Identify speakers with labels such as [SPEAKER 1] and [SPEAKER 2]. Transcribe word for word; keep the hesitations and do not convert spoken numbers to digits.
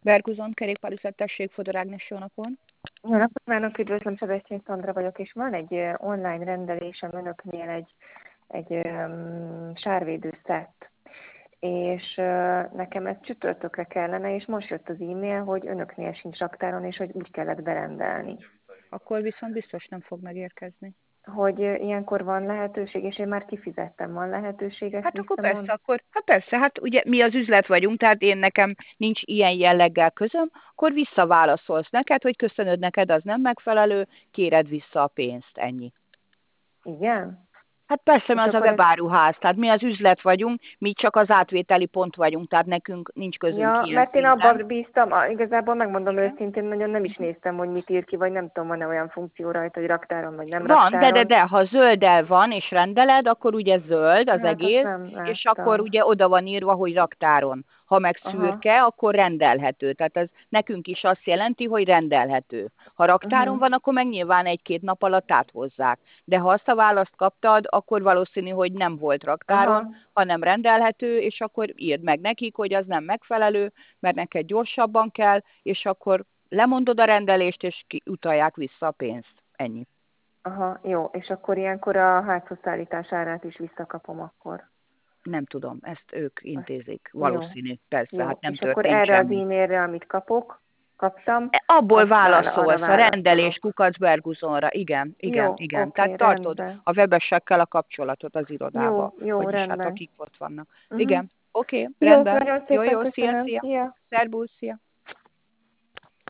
[SPEAKER 1] Verguzon kerékpárüzlet, tessék, Fodor Ágnes, jó napon.
[SPEAKER 2] Jó napot kívánok, üdvözlöm, Sebestyén Szandra vagyok, és van egy uh, online rendelésem önöknél egy, egy um, sárvédő szett, és uh, nekem ez csütörtökre kellene, és most jött az e-mail, hogy önöknél sincs raktáron, és hogy úgy kellett berendelni.
[SPEAKER 1] Akkor viszont biztos nem fog megérkezni.
[SPEAKER 2] Hogy uh, ilyenkor van lehetőség, és én már kifizettem, van lehetőség ezt
[SPEAKER 1] Hát akkor
[SPEAKER 2] visszamond?
[SPEAKER 1] persze, akkor, hát persze, hát ugye mi az üzlet vagyunk, tehát én nekem nincs ilyen jelleggel közöm, akkor visszaválaszolsz neked, hogy köszönöd, neked az nem megfelelő, kéred vissza a pénzt, ennyi.
[SPEAKER 2] Igen?
[SPEAKER 1] Hát persze,
[SPEAKER 2] És
[SPEAKER 1] mert az a
[SPEAKER 2] akkor ez...
[SPEAKER 1] webáruház, tehát mi az üzlet vagyunk, mi csak az átvételi pont vagyunk, tehát nekünk nincs közünk
[SPEAKER 2] Ja,
[SPEAKER 1] ilyen
[SPEAKER 2] mert én
[SPEAKER 1] szinten.
[SPEAKER 2] abban bíztam, ah, igazából megmondom
[SPEAKER 1] Igen.
[SPEAKER 2] őszintén, nagyon nem is néztem, hogy mit ír ki, vagy nem tudom, van-e olyan funkció rajta, hogy raktáron, vagy nem
[SPEAKER 1] Van, de, de,
[SPEAKER 2] raktáron.
[SPEAKER 1] de, ha zölddel van, és rendeled, akkor ugye zöld az
[SPEAKER 2] Hát azt
[SPEAKER 1] egész,
[SPEAKER 2] nem
[SPEAKER 1] és akkor
[SPEAKER 2] láttam.
[SPEAKER 1] ugye oda van írva, hogy raktáron. Ha meg
[SPEAKER 2] Aha.
[SPEAKER 1] szürke, akkor rendelhető. Tehát ez nekünk is azt jelenti, hogy rendelhető. Ha raktáron
[SPEAKER 2] Uh-huh.
[SPEAKER 1] van, akkor meg nyilván egy-két nap alatt áthozzák. De ha azt a választ kaptad, akkor valószínű, hogy nem volt raktáron,
[SPEAKER 2] Aha.
[SPEAKER 1] hanem rendelhető, és akkor írd meg nekik, hogy az nem megfelelő, mert neked gyorsabban kell, és akkor lemondod a rendelést, és ki, utalják vissza a pénzt. Ennyi.
[SPEAKER 2] Aha, jó. És akkor ilyenkor a házhoz szállítás árát is visszakapom akkor.
[SPEAKER 1] Nem tudom, ezt ők
[SPEAKER 2] Azt,
[SPEAKER 1] intézik,
[SPEAKER 2] jó.
[SPEAKER 1] valószínű, persze, hát
[SPEAKER 2] Jó.
[SPEAKER 1] nem
[SPEAKER 2] És akkor
[SPEAKER 1] történt
[SPEAKER 2] erre az
[SPEAKER 1] semmi.
[SPEAKER 2] e-mailre, amit kapok, kaptam,
[SPEAKER 1] Abból
[SPEAKER 2] azt vála, arra
[SPEAKER 1] válaszolsz, a rendelés
[SPEAKER 2] válaszolok.
[SPEAKER 1] kukacberguzonra, igen, igen,
[SPEAKER 2] Jó,
[SPEAKER 1] igen.
[SPEAKER 2] oké,
[SPEAKER 1] Tehát tartod
[SPEAKER 2] rendben.
[SPEAKER 1] a webesekkel a kapcsolatot az irodába,
[SPEAKER 2] Jó, jó,
[SPEAKER 1] vagyis hát
[SPEAKER 2] rendben.
[SPEAKER 1] akik ott vannak.
[SPEAKER 2] Uh-huh.
[SPEAKER 1] Igen, oké,
[SPEAKER 2] Jó,
[SPEAKER 1] rendben.
[SPEAKER 2] nagyon
[SPEAKER 1] Jó,
[SPEAKER 2] szépen
[SPEAKER 1] jó, szia,
[SPEAKER 2] köszönöm.
[SPEAKER 1] szia.
[SPEAKER 2] Szia!
[SPEAKER 1] Szerbusz, szia.